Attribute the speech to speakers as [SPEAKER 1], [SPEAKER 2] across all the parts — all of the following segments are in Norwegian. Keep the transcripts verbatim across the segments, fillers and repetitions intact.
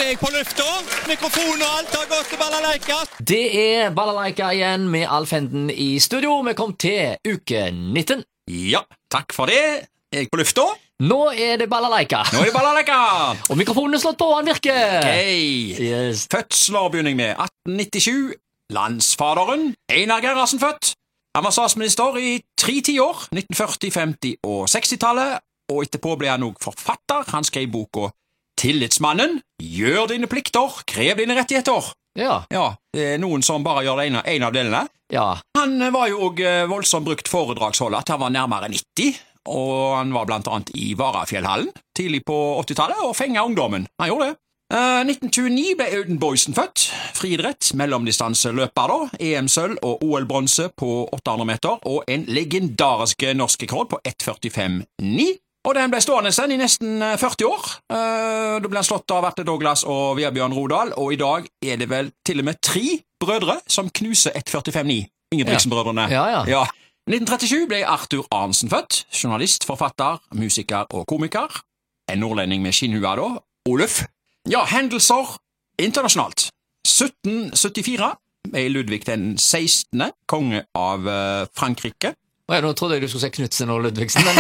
[SPEAKER 1] er jeg på lufta. Mikrofon og alt har gått til balalaika.
[SPEAKER 2] Det er balalaika igjen med Alf Henden i studio. Vi kom til uke nitten.
[SPEAKER 1] Ja, takk for det. Er jeg på lufta?
[SPEAKER 2] Nå er det balalaika.
[SPEAKER 1] Nå er det balalaika.
[SPEAKER 2] Og mikrofonen er slått på, han virker.
[SPEAKER 1] Hei.
[SPEAKER 2] Yes.
[SPEAKER 1] Fødsler begynner jeg med atten nittisju. Landsfaderen, Einar Gerhardsen født. Han var statsminister i tre tiår, nitten førti, femti og sekstitallet, og etterpå ble han også forfatter. Han skrev boka Tillitsmannen, gjør dine plikter, krev dine rettigheter.
[SPEAKER 2] Ja.
[SPEAKER 1] Ja, det er noen som bare gjør det ene, en av delene.
[SPEAKER 2] Ja.
[SPEAKER 1] Han var jo også voldsomt brukt foredragsholder til han var nærmere nitti, og han var blant annet i Varafjellhallen tidlig på åttitallet og fenget ungdommen. Han gjorde det. Uh, nitten tjueni ble Auden Boysen født. Friidrett, mellomdistanseløper da, E M-sølv og O L-bronse på åtte hundre meter, og en legendarisk norsk rekord på ett førtifem ni. Og den ble stående i nesten førti år. Uh, da ble han slått av Erte Douglas og Vebjørn Rodal, og i dag er det vel til og med tre brødre som knuser ett førtifem ni. Ingebrigtsen-brødrene.
[SPEAKER 2] Ja, ja.
[SPEAKER 1] Ja. nitten trettisju ble Arthur Arntzen født. Journalist, forfatter, musiker og komiker. En nordlending med skinnhua da. Oluf. Ja, hendelser internasjonalt. sytten syttifire ble Ludvig den sekstende konge av uh, Frankrike.
[SPEAKER 2] Ja, nå trodde jeg du skulle si Knudsen og Ludvigsen, men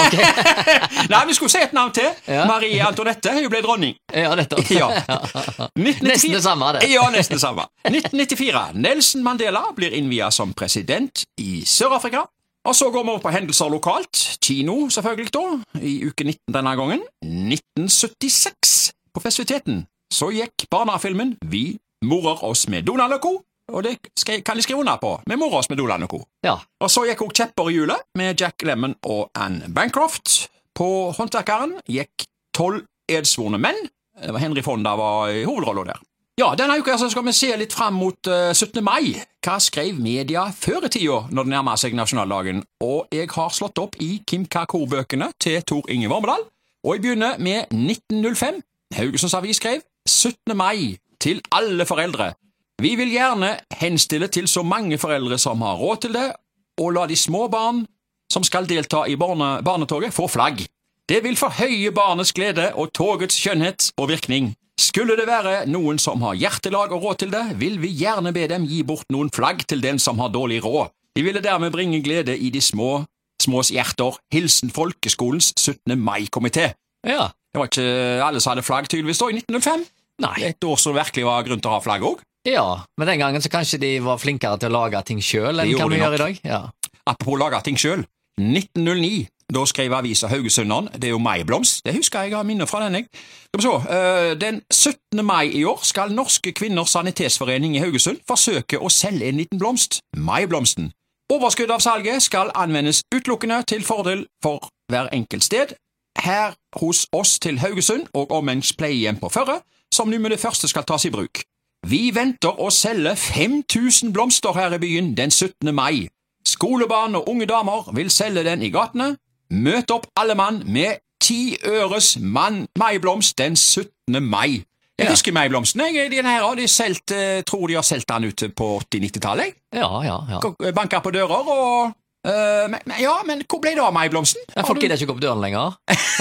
[SPEAKER 2] ok.
[SPEAKER 1] Nei, vi skulle si et navn til.
[SPEAKER 2] Ja.
[SPEAKER 1] Marie Antoinette er jo ble dronning.
[SPEAKER 2] Ja, dette.
[SPEAKER 1] Ja.
[SPEAKER 2] Nesten det samme, det.
[SPEAKER 1] Ja, nesten det samme. nitten nittifire. Nelson Mandela blir innviet som president i Sør-Afrika. Og så går vi over på hendelser lokalt. Kino, selvfølgelig da, i uke nitten denne gangen. nitten syttiseks. På festiviteten så gikk barnefilmen Vi morer oss med Donald og Co. Og det skal, kan de skrive under på. Vi morer oss med Donald og Co.
[SPEAKER 2] Ja.
[SPEAKER 1] Og så gikk også Kjepper i hjulet med Jack Lemmon og Anne Bancroft. På Håndverkeren gikk tolv edsvorne menn. Det var Henry Fonda var i hovedrollen der. Ja, denne uka så skal vi se litt frem mot uh, syttende mai. Hva skrev media før i tida når det nærmer seg nasjonaldagen? Og jeg har slått opp i Kim Kakor-bøkene til Tor Inge Vormedal. Og jeg begynner med nitten null fem. Haugesunds Avis skrev syttende mai til alle foreldre. Vi vil gjerne henstille til så mange foreldre som har råd til det, og la de små barn som skal delta i barne barnetoget få flagg. Det vil forhøye barnets glede og togets skjønnhet og virkning. Skulle det være noen som har hjertelag og råd til det, vil vi gjerne be dem gi bort noen flagg til den som har dårlig råd. De ville dermed bringe glede i de små, smås hjerter. Hilsen Folkeskolens syttende mai-komité.
[SPEAKER 2] Ja.
[SPEAKER 1] Det var ikke alle som hadde flagg tydeligvis da i nitten null fem.
[SPEAKER 2] Nei.
[SPEAKER 1] Et år som virkelig var grunn til å ha flagg også.
[SPEAKER 2] Ja, men den gangen så kanskje de var flinkere til å lage ting selv enn kan vi gjøre i dag. Ja.
[SPEAKER 1] Apropos lage ting selv. nitten null ni, da skrev avisa Haugesunderen, det er jo maiblomst, det husker jeg, jeg har minner fra den jeg. Skal vi så, uh, den syttende mai i år skal Norske Kvinners Sanitetsforening i Haugesund forsøke å selge en liten blomst, maiblomsten. Overskudd av salget skal anvendes utelukkende til fordel for hver enkelt sted, her hos oss til Haugesund og omvengs pleiehjem på Førre, som nå med det første skal tas i bruk. Vi venter å selge fem tusen blomster her i byen den syttende mai. Skolebarn og unge damer vil selge den i gatene. Møt opp alle mann med ti øres mann maiblomst den syttende mai. Jeg
[SPEAKER 2] Ja.
[SPEAKER 1] husker maiblomsten, jeg. Den her har de selt, eh, tror de har selgt den ute på åtti-nittitallet.
[SPEAKER 2] Ja, ja, ja.
[SPEAKER 1] Banker på dører og... Uh, men, men, ja, men hvor ble det av maiblomsten?
[SPEAKER 2] Ja, folk gidder ikke gå på døren lenger.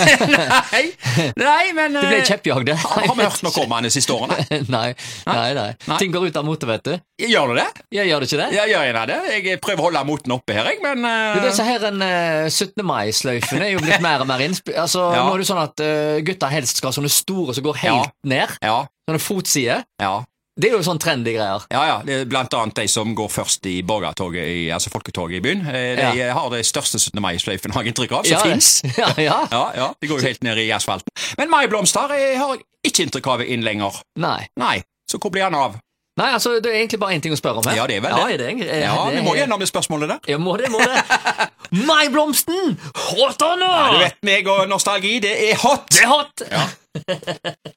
[SPEAKER 1] nei, nei, men...
[SPEAKER 2] Det ble
[SPEAKER 1] uh,
[SPEAKER 2] kjeppjagde.
[SPEAKER 1] Har, har vi hørt noe om han de siste årene?
[SPEAKER 2] nei, nei, nei.
[SPEAKER 1] Nei.
[SPEAKER 2] Ting går ut av motet, vet du.
[SPEAKER 1] Gjør du det?
[SPEAKER 2] Jeg gjør det ikke det?
[SPEAKER 1] Ja, gjør jeg det? Jeg prøver å holde moten oppe her, jeg, men... Uh...
[SPEAKER 2] Det er så her en uh, syttende mai-sløyfen er jo blitt mer og mer innsp... Altså,
[SPEAKER 1] Ja.
[SPEAKER 2] nå er det sånn at uh, gutter helst skal ha sånne store som går helt
[SPEAKER 1] Ja.
[SPEAKER 2] ned.
[SPEAKER 1] Ja,
[SPEAKER 2] Sånne fotsider.
[SPEAKER 1] ja.
[SPEAKER 2] Det er jo sånn trendy greier.
[SPEAKER 1] Ja, ja, det er blant annet de som går først i borgertoget, i, altså folketoget i byen. Eh, De
[SPEAKER 2] Ja.
[SPEAKER 1] har det største syttende mai-sløyfen, har jeg inntrykk av, som
[SPEAKER 2] Ja, ja.
[SPEAKER 1] finnes.
[SPEAKER 2] Ja, ja.
[SPEAKER 1] Ja, ja, det går jo helt ned i asfalten. Men maiblomster eh, har jeg ikke inntrykk av inn lenger.
[SPEAKER 2] Nei.
[SPEAKER 1] Nei, så hvor blir han av?
[SPEAKER 2] Nei, altså, det er egentlig bare en ting å spørre om her.
[SPEAKER 1] Ja, det er vel
[SPEAKER 2] ja,
[SPEAKER 1] det.
[SPEAKER 2] Er det, er,
[SPEAKER 1] Ja,
[SPEAKER 2] det,
[SPEAKER 1] vi må gjennom det spørsmålet der.
[SPEAKER 2] Ja, må det, må det. Maiblomsten! Hot or
[SPEAKER 1] Ja, du
[SPEAKER 2] not?
[SPEAKER 1] vet meg og nostalgi, det er hot!
[SPEAKER 2] Det er hot!
[SPEAKER 1] Ja.